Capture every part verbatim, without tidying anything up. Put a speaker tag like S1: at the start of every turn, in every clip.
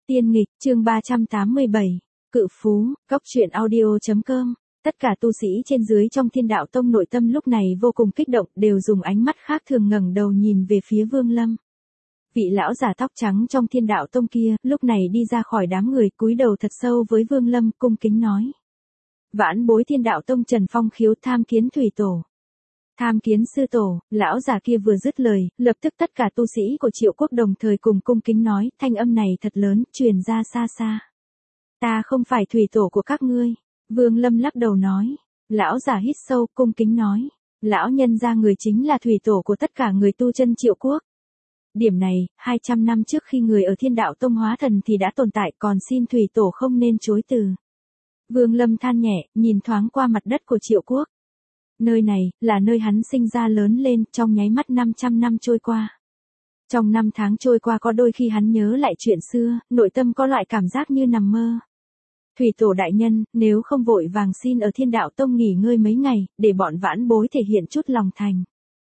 S1: Tiên nghịch, chương ba trăm tám mươi bảy, Cự phú, Cốc truyện audio chấm com. Tất cả tu sĩ trên dưới trong Thiên Đạo Tông nội tâm lúc này vô cùng kích động, đều dùng ánh mắt khác thường ngẩng đầu nhìn về phía Vương Lâm. Vị lão giả tóc trắng trong Thiên Đạo Tông kia, lúc này đi ra khỏi đám người, cúi đầu thật sâu với Vương Lâm, cung kính nói: Vãn bối Thiên Đạo Tông Trần Phong Khiếu tham kiến thủy tổ. Tham kiến sư tổ. Lão già kia vừa dứt lời, lập tức tất cả tu sĩ của Triệu Quốc đồng thời cùng cung kính nói, thanh âm này thật lớn, truyền ra xa xa. Ta không phải thủy tổ của các ngươi. Vương Lâm lắc đầu nói. Lão già hít sâu, cung kính nói, lão nhân gia người chính là thủy tổ của tất cả người tu chân Triệu Quốc. Điểm này, hai trăm năm trước khi người ở Thiên Đạo Tông hóa thần thì đã tồn tại, còn xin thủy tổ không nên chối từ. Vương Lâm than nhẹ, nhìn thoáng qua mặt đất của Triệu Quốc. Nơi này, là nơi hắn sinh ra lớn lên, trong nháy mắt năm trăm năm trôi qua. Trong năm tháng trôi qua có đôi khi hắn nhớ lại chuyện xưa, nội tâm có loại cảm giác như nằm mơ. Thủy tổ đại nhân, nếu không vội vàng xin ở Thiên Đạo Tông nghỉ ngơi mấy ngày, để bọn vãn bối thể hiện chút lòng thành.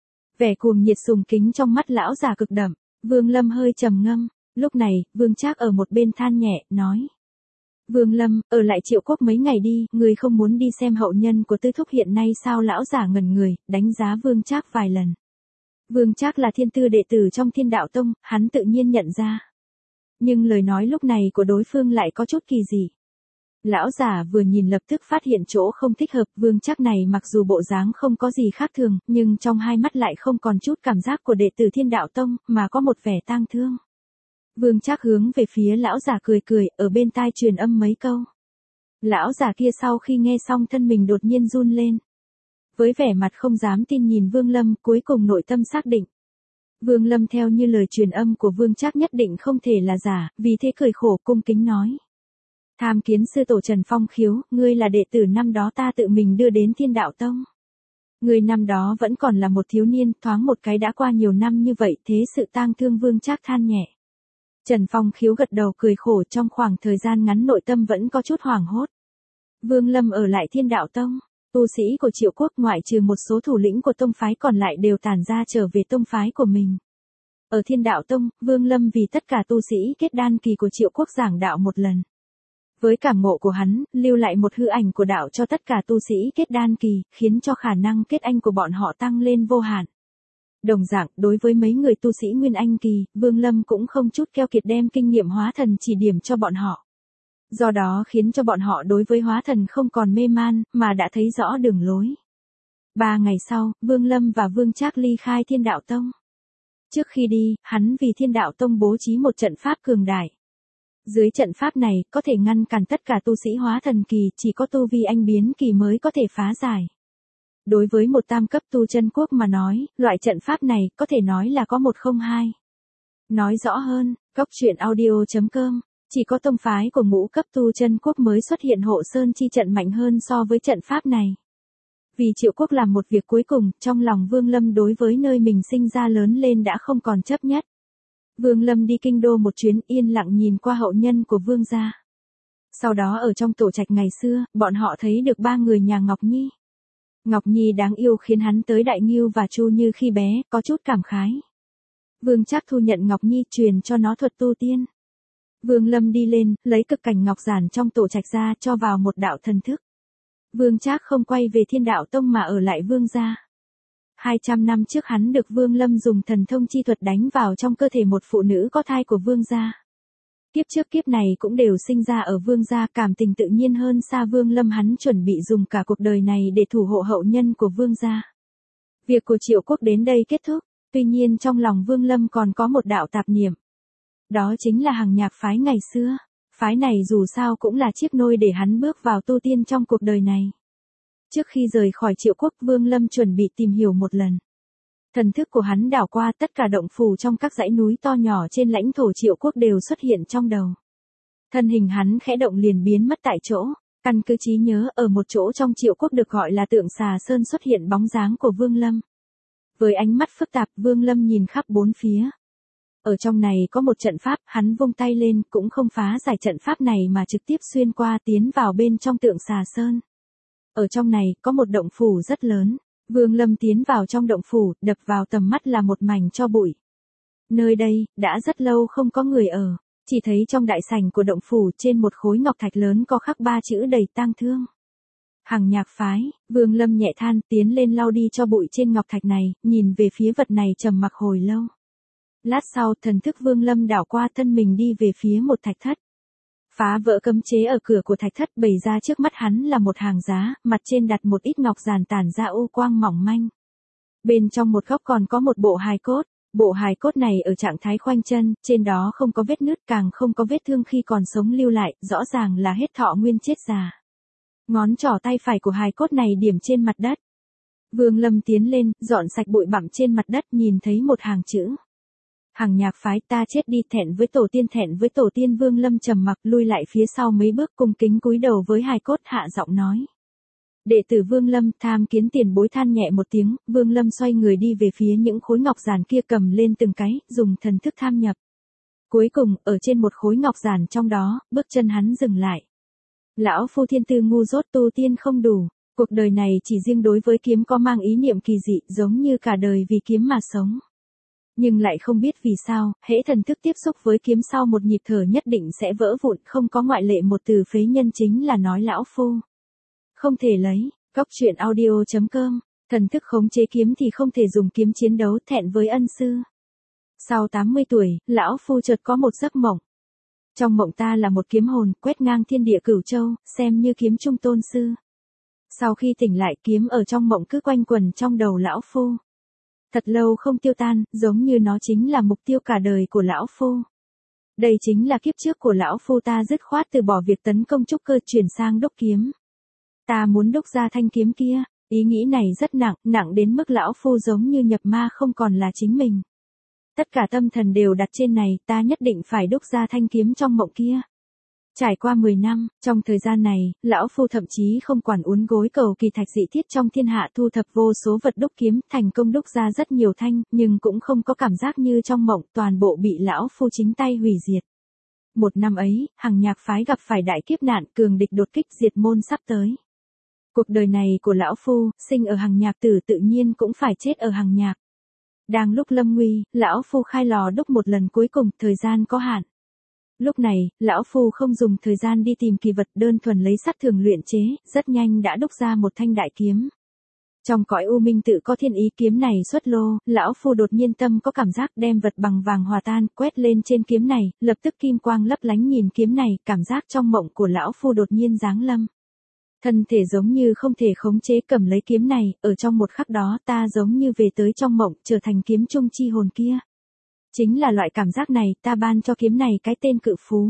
S1: Vẻ cuồng nhiệt sùng kính trong mắt lão già cực đậm. Vương Lâm hơi trầm ngâm. Lúc này, Vương Trác ở một bên than nhẹ, nói: Vương Lâm, ở lại Triệu Quốc mấy ngày đi, người không muốn đi xem hậu nhân của Tư Thúc hiện nay sao? Lão giả ngẩn người, đánh giá Vương Trác vài lần. Vương Trác là thiên tư đệ tử trong Thiên Đạo Tông, hắn tự nhiên nhận ra. Nhưng lời nói lúc này của đối phương lại có chút kỳ dị. Lão giả vừa nhìn lập tức phát hiện chỗ không thích hợp, Vương Trác này mặc dù bộ dáng không có gì khác thường, nhưng trong hai mắt lại không còn chút cảm giác của đệ tử Thiên Đạo Tông, mà có một vẻ tang thương. Vương Trác hướng về phía lão giả cười cười, ở bên tai truyền âm mấy câu. Lão giả kia sau khi nghe xong thân mình đột nhiên run lên. Với vẻ mặt không dám tin nhìn Vương Lâm, cuối cùng nội tâm xác định. Vương Lâm theo như lời truyền âm của Vương Trác nhất định không thể là giả, vì thế cười khổ cung kính nói: Tham kiến sư tổ Trần Phong Khiếu, ngươi là đệ tử năm đó ta tự mình đưa đến Thiên Đạo Tông. Ngươi năm đó vẫn còn là một thiếu niên, thoáng một cái đã qua nhiều năm như vậy, thế sự tang thương. Vương Trác than nhẹ. Trần Phong Khiếu gật đầu cười khổ, trong khoảng thời gian ngắn nội tâm vẫn có chút hoảng hốt. Vương Lâm ở lại Thiên Đạo Tông, tu sĩ của Triệu Quốc ngoại trừ một số thủ lĩnh của tông phái còn lại đều tản ra trở về tông phái của mình. Ở Thiên Đạo Tông, Vương Lâm vì tất cả tu sĩ kết đan kỳ của Triệu Quốc giảng đạo một lần. Với cảm ngộ của hắn, lưu lại một hư ảnh của đạo cho tất cả tu sĩ kết đan kỳ, khiến cho khả năng kết anh của bọn họ tăng lên vô hạn. Đồng dạng, đối với mấy người tu sĩ Nguyên Anh kỳ, Vương Lâm cũng không chút keo kiệt đem kinh nghiệm hóa thần chỉ điểm cho bọn họ. Do đó khiến cho bọn họ đối với hóa thần không còn mê man, mà đã thấy rõ đường lối. Ba ngày sau, Vương Lâm và Vương Trác ly khai Thiên Đạo Tông. Trước khi đi, hắn vì Thiên Đạo Tông bố trí một trận pháp cường đại. Dưới trận pháp này, có thể ngăn cản tất cả tu sĩ hóa thần kỳ, chỉ có tu vi anh biến kỳ mới có thể phá giải. Đối với một tam cấp tu chân quốc mà nói, loại trận pháp này có thể nói là có một không hai. Nói rõ hơn, Cốc truyện audio chấm com, chỉ có tông phái của ngũ cấp tu chân quốc mới xuất hiện hộ sơn chi trận mạnh hơn so với trận pháp này. Vì Triệu Quốc làm một việc cuối cùng, trong lòng Vương Lâm đối với nơi mình sinh ra lớn lên đã không còn chấp nhất. Vương Lâm đi kinh đô một chuyến, yên lặng nhìn qua hậu nhân của Vương gia. Sau đó ở trong tổ trạch ngày xưa, bọn họ thấy được ba người nhà Ngọc Nhi. Ngọc Nhi đáng yêu khiến hắn tới Đại Ngưu và Chu Như khi bé, có chút cảm khái. Vương Trác thu nhận Ngọc Nhi, truyền cho nó thuật tu tiên. Vương Lâm đi lên, lấy cực cảnh ngọc giản trong tổ trạch ra cho vào một đạo thần thức. Vương Trác không quay về Thiên Đạo Tông mà ở lại Vương gia. hai trăm năm trước hắn được Vương Lâm dùng thần thông chi thuật đánh vào trong cơ thể một phụ nữ có thai của Vương gia. Kiếp trước kiếp này cũng đều sinh ra ở Vương gia, cảm tình tự nhiên hơn xa Vương Lâm, hắn chuẩn bị dùng cả cuộc đời này để thủ hộ hậu nhân của Vương gia. Việc của Triệu Quốc đến đây kết thúc, tuy nhiên trong lòng Vương Lâm còn có một đạo tạp niệm. Đó chính là Hằng Nhạc phái ngày xưa, phái này dù sao cũng là chiếc nôi để hắn bước vào tu tiên trong cuộc đời này. Trước khi rời khỏi Triệu Quốc, Vương Lâm chuẩn bị tìm hiểu một lần. Thần thức của hắn đảo qua tất cả động phủ trong các dãy núi to nhỏ trên lãnh thổ Triệu Quốc đều xuất hiện trong đầu. Thân hình hắn khẽ động liền biến mất tại chỗ, căn cứ trí nhớ ở một chỗ trong Triệu Quốc được gọi là Tượng Xà Sơn xuất hiện bóng dáng của Vương Lâm. Với ánh mắt phức tạp, Vương Lâm nhìn khắp bốn phía. Ở trong này có một trận pháp, hắn vung tay lên cũng không phá giải trận pháp này mà trực tiếp xuyên qua tiến vào bên trong Tượng Xà Sơn. Ở trong này có một động phủ rất lớn. Vương Lâm tiến vào trong động phủ, đập vào tầm mắt là một mảnh tro bụi. Nơi đây, đã rất lâu không có người ở. Chỉ thấy trong đại sảnh của động phủ trên một khối ngọc thạch lớn có khắc ba chữ đầy tang thương. Hằng Nhạc phái. Vương Lâm nhẹ than, tiến lên lau đi cho bụi trên ngọc thạch này, nhìn về phía vật này trầm mặc hồi lâu. Lát sau, thần thức Vương Lâm đảo qua thân mình đi về phía một thạch thất. Phá vỡ cấm chế ở cửa của thạch thất, bày ra trước mắt hắn là một hàng giá, mặt trên đặt một ít ngọc giản tản ra ô quang mỏng manh. Bên trong một góc còn có một bộ hài cốt. Bộ hài cốt này ở trạng thái khoanh chân, trên đó không có vết nứt, càng không có vết thương khi còn sống lưu lại, rõ ràng là hết thọ nguyên chết già. Ngón trỏ tay phải của hài cốt này điểm trên mặt đất. Vương Lâm tiến lên, dọn sạch bụi bặm trên mặt đất, nhìn thấy một hàng chữ. Hằng Nhạc phái, ta chết đi, thẹn với tổ tiên, thẹn với tổ tiên. Vương Lâm trầm mặc lui lại phía sau mấy bước, cung kính cúi đầu với hài cốt, hạ giọng nói. Đệ tử Vương Lâm. Tham Kiến tiền bối than nhẹ một tiếng, Vương Lâm xoay người đi về phía những khối ngọc giản kia, cầm lên từng cái, dùng thần thức tham nhập. Cuối cùng, ở trên một khối ngọc giản trong đó, bước chân hắn dừng lại. Lão phu thiên tư ngu dốt, tu tiên không đủ, cuộc đời này chỉ riêng đối với kiếm có mang ý niệm kỳ dị, giống như cả đời vì kiếm mà sống. Nhưng lại không biết vì sao, hễ thần thức tiếp xúc với kiếm sau một nhịp thở nhất định sẽ vỡ vụn, không có ngoại lệ. Một từ phế nhân chính là nói lão phu không thể lấy. Góc truyện audio chấm com. Thần thức khống chế kiếm thì không thể dùng kiếm chiến đấu, thẹn với ân sư. Sau tám mươi tuổi, lão phu chợt có một giấc mộng. Trong mộng ta là một kiếm hồn, quét ngang thiên địa cửu châu, xem như kiếm trung tôn sư. Sau khi tỉnh lại, kiếm ở trong mộng cứ quanh quẩn trong đầu lão phu. Thật lâu không tiêu tan, giống như nó chính là mục tiêu cả đời của lão phu. Đây chính là kiếp trước của lão phu, ta dứt khoát từ bỏ việc tấn công trúc cơ, chuyển sang đúc kiếm. Ta muốn đúc ra thanh kiếm kia. Ý nghĩ này rất nặng, nặng đến mức lão phu giống như nhập ma, không còn là chính mình. Tất cả tâm thần đều đặt trên này, ta nhất định phải đúc ra thanh kiếm trong mộng kia. Trải qua mười năm, trong thời gian này, lão phu thậm chí không quản uốn gối cầu kỳ thạch dị thiết trong thiên hạ, thu thập vô số vật đúc kiếm, thành công đúc ra rất nhiều thanh, nhưng cũng không có cảm giác như trong mộng, toàn bộ bị lão phu chính tay hủy diệt. Một năm ấy, Hằng Nhạc phái gặp phải đại kiếp nạn, cường địch đột kích, diệt môn sắp tới. Cuộc đời này của lão phu, sinh ở Hằng Nhạc tử tự nhiên cũng phải chết ở Hằng Nhạc. Đang lúc lâm nguy, lão phu khai lò đúc một lần cuối cùng, thời gian có hạn. Lúc này, lão phu không dùng thời gian đi tìm kỳ vật, đơn thuần lấy sắt thường luyện chế, rất nhanh đã đúc ra một thanh đại kiếm. Trong cõi u minh tự có thiên ý, kiếm này xuất lô, lão phu đột nhiên tâm có cảm giác, đem vật bằng vàng hòa tan, quét lên trên kiếm này, lập tức kim quang lấp lánh. Nhìn kiếm này, cảm giác trong mộng của lão phu đột nhiên giáng lâm. Thân thể giống như không thể khống chế, cầm lấy kiếm này, ở trong một khắc đó ta giống như về tới trong mộng, trở thành kiếm trung chi hồn kia. Chính là loại cảm giác này, ta ban cho kiếm này cái tên Cự Phú.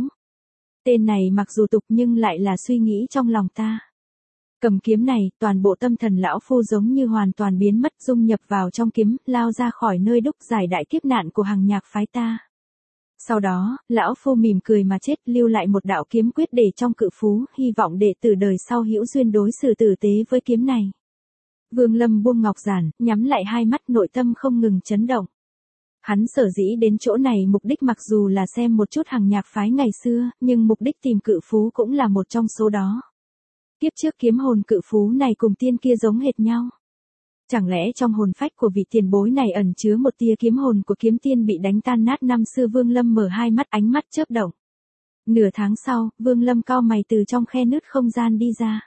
S1: Tên này mặc dù tục nhưng lại là suy nghĩ trong lòng ta. Cầm kiếm này, toàn bộ tâm thần lão phu giống như hoàn toàn biến mất, dung nhập vào trong kiếm, lao ra khỏi nơi đúc giải đại kiếp nạn của Hằng Nhạc phái ta. Sau đó, lão phu mỉm cười mà chết, lưu lại một đạo kiếm quyết để trong Cự Phú, hy vọng đệ tử đời sau hữu duyên đối xử tử tế với kiếm này. Vương Lâm buông ngọc giản, nhắm lại hai mắt, nội tâm không ngừng chấn động. Hắn sở dĩ đến chỗ này, mục đích mặc dù là xem một chút Hằng Nhạc phái ngày xưa, nhưng mục đích tìm Cự Phú cũng là một trong số đó. Kiếp trước kiếm hồn Cự Phú này cùng tiên kia giống hệt nhau. Chẳng lẽ trong hồn phách của vị tiền bối này ẩn chứa một tia kiếm hồn của kiếm tiên bị đánh tan nát năm xưa? Vương Lâm mở hai mắt, ánh mắt chớp động. Nửa tháng sau, Vương Lâm cau mày từ trong khe nứt không gian đi ra.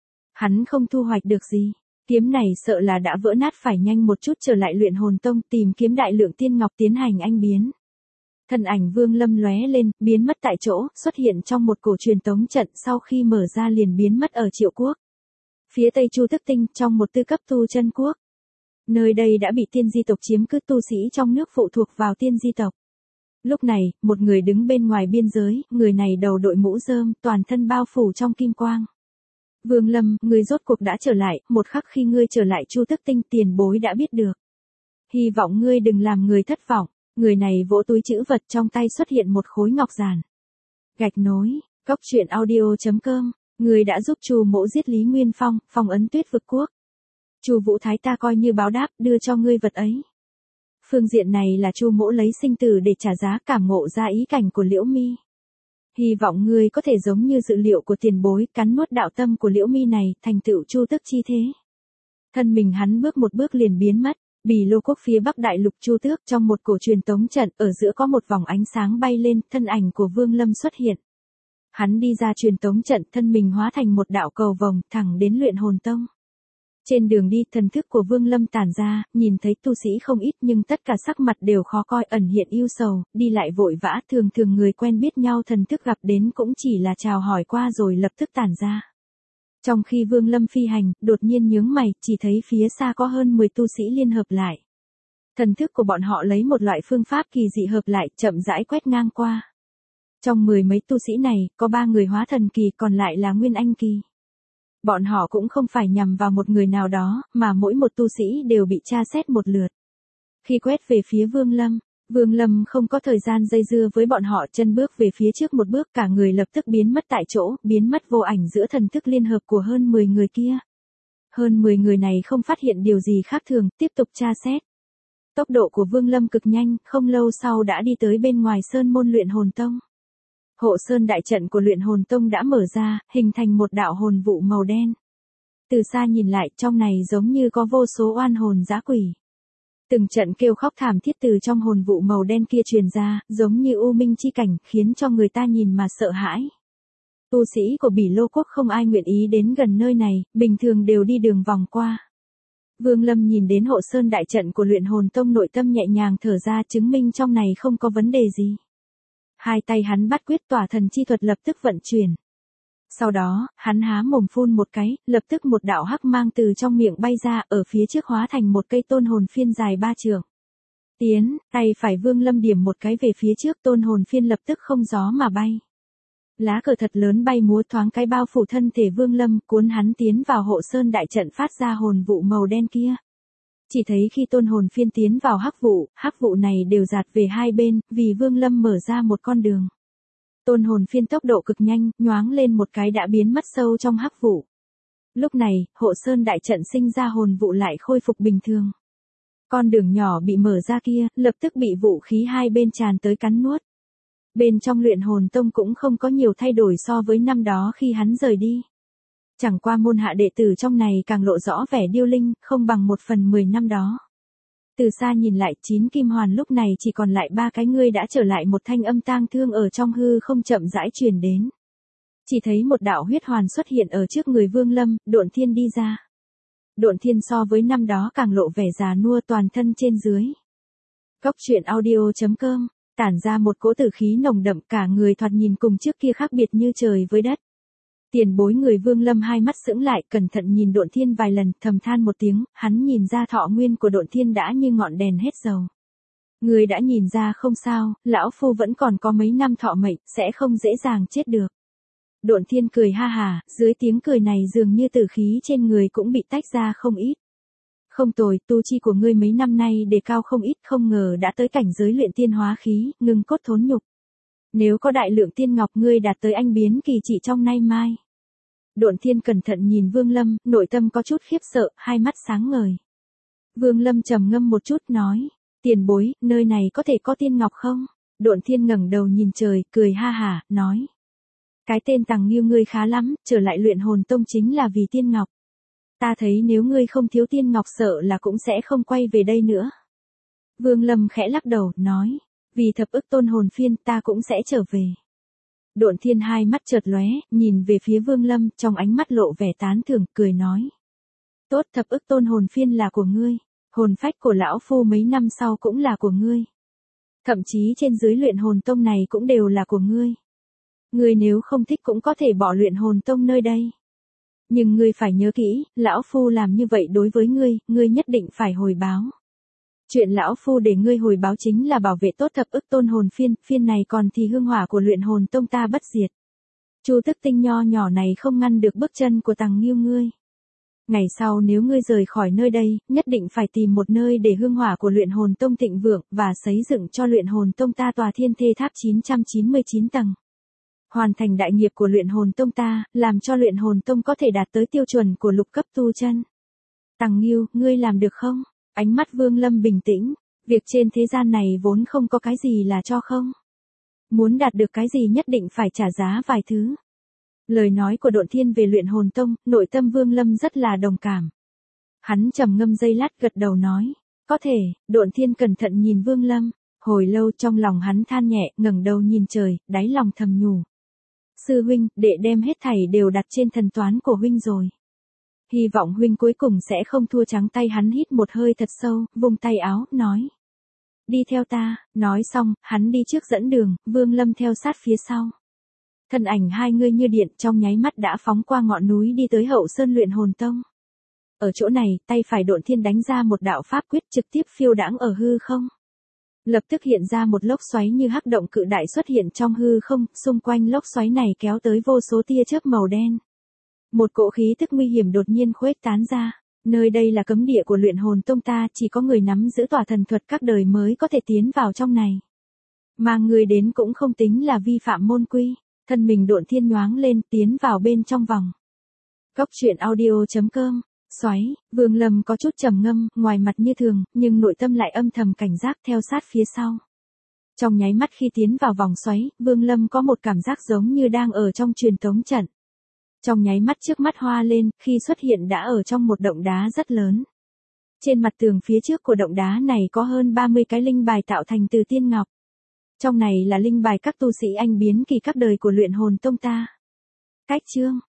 S1: Hắn không thu hoạch được gì. Kiếm này sợ là đã vỡ nát, phải nhanh một chút trở lại Luyện Hồn Tông, tìm kiếm đại lượng tiên ngọc tiến hành anh biến. Thân ảnh Vương Lâm lóe lên, biến mất tại chỗ, xuất hiện trong một cổ truyền tống trận, sau khi mở ra liền biến mất ở Triệu Quốc. Phía Tây Chu Tức Tinh, trong một tư cấp tu chân quốc. Nơi đây đã bị tiên di tộc chiếm cứ, tu sĩ trong nước phụ thuộc vào tiên di tộc. Lúc này, một người đứng bên ngoài biên giới, người này đầu đội mũ rơm, toàn thân bao phủ trong kim quang. Vương Lâm, ngươi rốt cuộc đã trở lại, một khắc khi ngươi trở lại Chu Tức Tinh, tiền bối đã biết được. Hy vọng ngươi đừng làm người thất vọng. Người này vỗ túi trữ vật, trong tay xuất hiện một khối ngọc giản. Gạch nối, góc truyện audio chấm com. Người đã giúp Chu Mỗ giết Lý Nguyên Phong, phong ấn Tuyết Vực Quốc. Chu Vũ Thái ta coi như báo đáp, đưa cho ngươi vật ấy. Phương diện này là Chu Mỗ lấy sinh tử để trả giá, cảm ngộ ra ý cảnh của Liễu Mi. Hy vọng ngươi có thể giống như dự liệu của tiền bối, cắn nuốt đạo tâm của Liễu Mi này, thành tựu Chu Tức chi thế. Thân mình hắn bước một bước liền biến mất, Bỉ Lô quốc phía Bắc Đại Lục Chu Tước, trong một cổ truyền tống trận, ở giữa có một vòng ánh sáng bay lên, thân ảnh của Vương Lâm xuất hiện. Hắn đi ra truyền tống trận, thân mình hóa thành một đạo cầu vồng, thẳng đến Luyện Hồn Tông. Trên đường đi, thần thức của Vương Lâm tản ra, nhìn thấy tu sĩ không ít nhưng tất cả sắc mặt đều khó coi, ẩn hiện ưu sầu, đi lại vội vã, thường thường người quen biết nhau thần thức gặp đến cũng chỉ là chào hỏi qua rồi lập tức tản ra. Trong khi Vương Lâm phi hành, đột nhiên nhướng mày, chỉ thấy phía xa có hơn mười tu sĩ liên hợp lại. Thần thức của bọn họ lấy một loại phương pháp kỳ dị hợp lại, chậm rãi quét ngang qua. Trong mười mấy tu sĩ này, có ba người hóa thần kỳ, còn lại là Nguyên Anh kỳ. Bọn họ cũng không phải nhằm vào một người nào đó, mà mỗi một tu sĩ đều bị tra xét một lượt. Khi quét về phía Vương Lâm, Vương Lâm không có thời gian dây dưa với bọn họ, chân bước về phía trước một bước, cả người lập tức biến mất tại chỗ, biến mất vô ảnh giữa thần thức liên hợp của hơn mười người kia. Hơn mười người này không phát hiện điều gì khác thường, tiếp tục tra xét. Tốc độ của Vương Lâm cực nhanh, không lâu sau đã đi tới bên ngoài sơn môn Luyện Hồn Tông. Hộ sơn đại trận của Luyện Hồn Tông đã mở ra, hình thành một đạo hồn vụ màu đen. Từ xa nhìn lại, trong này giống như có vô số oan hồn dã quỷ. Từng trận kêu khóc thảm thiết từ trong hồn vụ màu đen kia truyền ra, giống như u minh chi cảnh, khiến cho người ta nhìn mà sợ hãi. Tu sĩ của Bỉ Lô quốc không ai nguyện ý đến gần nơi này, bình thường đều đi đường vòng qua. Vương Lâm nhìn đến hộ sơn đại trận của Luyện Hồn Tông, nội tâm nhẹ nhàng thở ra, chứng minh trong này không có vấn đề gì. Hai tay hắn bắt quyết, tỏa thần chi thuật lập tức vận chuyển. Sau đó, hắn há mồm phun một cái, lập tức một đạo hắc mang từ trong miệng bay ra, ở phía trước hóa thành một cây tôn hồn phiên dài ba trượng. Tiến, tay phải Vương Lâm điểm một cái về phía trước, tôn hồn phiên lập tức không gió mà bay. Lá cờ thật lớn bay múa, thoáng cái bao phủ thân thể Vương Lâm, cuốn hắn tiến vào hộ sơn đại trận phát ra hồn vụ màu đen kia. Chỉ thấy khi tôn hồn phiên tiến vào hắc vụ, hắc vụ này đều dạt về hai bên, vì Vương Lâm mở ra một con đường. Tôn hồn phiên tốc độ cực nhanh, nhoáng lên một cái đã biến mất sâu trong hắc vụ. Lúc này, hộ sơn đại trận sinh ra hồn vụ lại khôi phục bình thường. Con đường nhỏ bị mở ra kia, lập tức bị vũ khí hai bên tràn tới cắn nuốt. Bên trong Luyện Hồn Tông cũng không có nhiều thay đổi so với năm đó khi hắn rời đi. Chẳng qua môn hạ đệ tử trong này càng lộ rõ vẻ điêu linh, không bằng một phần mười năm đó. Từ xa nhìn lại, chín kim hoàn lúc này chỉ còn lại ba cái, ngươi đã trở lại, một thanh âm tang thương ở trong hư không chậm rãi truyền đến. Chỉ thấy một đạo huyết hoàn xuất hiện ở trước người Vương Lâm, Độn Thiên đi ra. Độn Thiên so với năm đó càng lộ vẻ già nua, toàn thân trên dưới. Góc truyện audio chấm com, tản ra một cỗ tử khí nồng đậm, cả người thoạt nhìn cùng trước kia khác biệt như trời với đất. Tiền bối, người Vương Lâm hai mắt sững lại, cẩn thận nhìn Độn Thiên vài lần, thầm than một tiếng, hắn nhìn ra thọ nguyên của Độn Thiên đã như ngọn đèn hết dầu. Người đã nhìn ra không sao, lão phu vẫn còn có mấy năm thọ mệnh, sẽ không dễ dàng chết được. Độn Thiên cười ha hà, dưới tiếng cười này dường như tử khí trên người cũng bị tách ra không ít. Không tồi, tu chi của ngươi mấy năm nay đề cao không ít, không ngờ đã tới cảnh giới luyện tiên hóa khí, ngưng cốt thốn nhục. Nếu có đại lượng tiên ngọc, ngươi đạt tới anh biến kỳ chỉ trong nay mai. Độn Thiên cẩn thận nhìn Vương Lâm, nội tâm có chút khiếp sợ, hai mắt sáng ngời. Vương Lâm trầm ngâm một chút nói, tiền bối, nơi này có thể có tiên ngọc không? Độn Thiên ngẩng đầu nhìn trời, cười ha hả, nói. Cái tên Tằng Nghiêu ngươi khá lắm, trở lại Luyện Hồn Tông chính là vì tiên ngọc. Ta thấy nếu ngươi không thiếu tiên ngọc sợ là cũng sẽ không quay về đây nữa. Vương Lâm khẽ lắc đầu, nói. Vì thập ức tôn hồn phiên ta cũng sẽ trở về. Độn Thiên hai mắt chợt lóe, nhìn về phía Vương Lâm, trong ánh mắt lộ vẻ tán thưởng, cười nói. Tốt, thập ức tôn hồn phiên là của ngươi. Hồn phách của lão phu mấy năm sau cũng là của ngươi. Thậm chí trên dưới Luyện Hồn Tông này cũng đều là của ngươi. Ngươi nếu không thích cũng có thể bỏ Luyện Hồn Tông nơi đây. Nhưng ngươi phải nhớ kỹ, lão phu làm như vậy đối với ngươi, ngươi nhất định phải hồi báo. Chuyện lão phu để ngươi hồi báo chính là bảo vệ tốt thập ức tôn hồn phiên, phiên này còn thì hương hỏa của Luyện Hồn Tông ta bất diệt. Chu Tức Tinh nho nhỏ này không ngăn được bước chân của Tằng Nghiêu ngươi. Ngày sau nếu ngươi rời khỏi nơi đây, nhất định phải tìm một nơi để hương hỏa của Luyện Hồn Tông thịnh vượng, và xây dựng cho Luyện Hồn Tông ta tòa thiên thê tháp chín trăm chín mươi chín tầng. Hoàn thành đại nghiệp của Luyện Hồn Tông ta, làm cho Luyện Hồn Tông có thể đạt tới tiêu chuẩn của lục cấp tu chân. Tằng Nghiêu, ngươi làm được không? Ánh mắt Vương Lâm bình tĩnh, việc trên thế gian này vốn không có cái gì là cho không. Muốn đạt được cái gì nhất định phải trả giá vài thứ. Lời nói của Độn Thiên về Luyện Hồn Tông, nội tâm Vương Lâm rất là đồng cảm. Hắn trầm ngâm giây lát gật đầu nói, Có thể, Độn Thiên cẩn thận nhìn Vương Lâm, hồi lâu trong lòng hắn than nhẹ, ngẩng đầu nhìn trời, đáy lòng thầm nhủ. Sư huynh, đệ đem hết thảy đều đặt trên thần toán của huynh rồi. Hy vọng huynh cuối cùng sẽ không thua. Trắng tay hắn hít một hơi thật sâu, vung tay áo, nói. Đi theo ta, nói xong, hắn đi trước dẫn đường, Vương Lâm theo sát phía sau. Thân ảnh hai người như điện trong nháy mắt đã phóng qua ngọn núi đi tới Hậu Sơn Luyện Hồn Tông. Ở chỗ này, tay phải Độn Thiên đánh ra một đạo pháp quyết trực tiếp phiêu đãng ở hư không. Lập tức hiện ra một lốc xoáy như hắc động cự đại xuất hiện trong hư không, xung quanh lốc xoáy này kéo tới vô số tia chớp màu đen. Một cỗ khí tức nguy hiểm đột nhiên khuếch tán ra, nơi đây là cấm địa của Luyện Hồn Tông ta, chỉ có người nắm giữ tỏa thần thuật các đời mới có thể tiến vào trong này. Mà người đến cũng không tính là vi phạm môn quy, thân mình Độn Thiên nhoáng lên tiến vào bên trong vòng. Góc truyện audio chấm com. Xoáy, Vương Lâm có chút trầm ngâm, ngoài mặt như thường, nhưng nội tâm lại âm thầm cảnh giác theo sát phía sau. Trong nháy mắt khi tiến vào vòng xoáy, Vương Lâm có một cảm giác giống như đang ở trong truyền tống trận. Trong nháy mắt trước mắt hoa lên, khi xuất hiện đã ở trong một động đá rất lớn. Trên mặt tường phía trước của động đá này có hơn ba mươi cái linh bài tạo thành từ tiên ngọc. Trong này là linh bài các tu sĩ anh biến kỳ các đời của Luyện Hồn Tông ta. Cách chương